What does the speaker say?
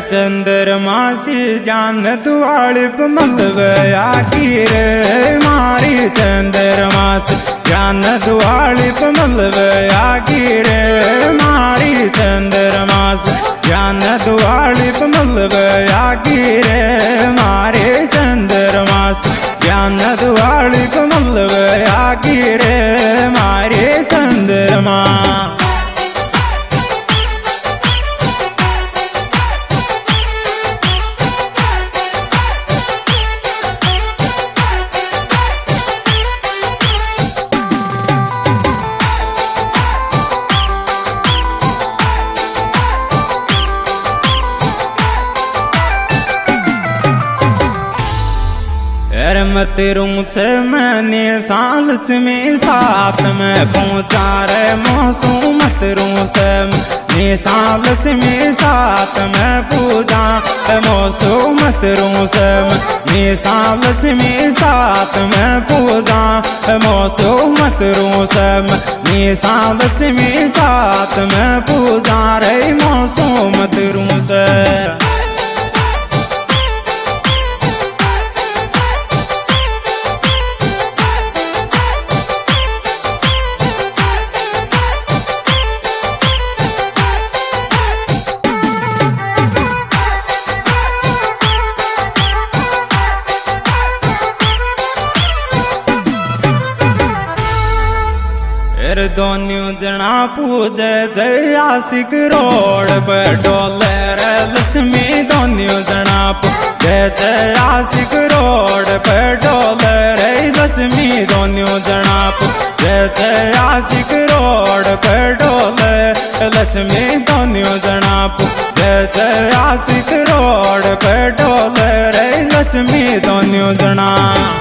चंद्रमा सी जान दुआली मलवया की रे मारी चंद्रमा सी जान दुआली मलवया की रे मारी चंद्रमा सी जान दुआली मलवया की रे मारे चंद्रमा सी जान दुआली मलवया की रे मारे चंद्रमा। मत रूस मैंने सालच में साथ में पहुँचा रे मौसू मत रूस ने सालच में साथ में पूजा मौसू मत रूस ने सालच में साथ में पूजा मौसू मत रूस ने सालच में साथ में पूजा रे मौसू मत रूस। दोनों जना पूजे जय आशिक रोड पे डोले रे लक्ष्मी दोनों जना पूजे जय आशिक रोड पे डोले रे लक्ष्मी दोनों जना पूजे जय आशिक रोड पे डोले लक्ष्मी दोनों जना पूजे जय आशिक रोड पे डोले रे लक्ष्मी दोनों जना।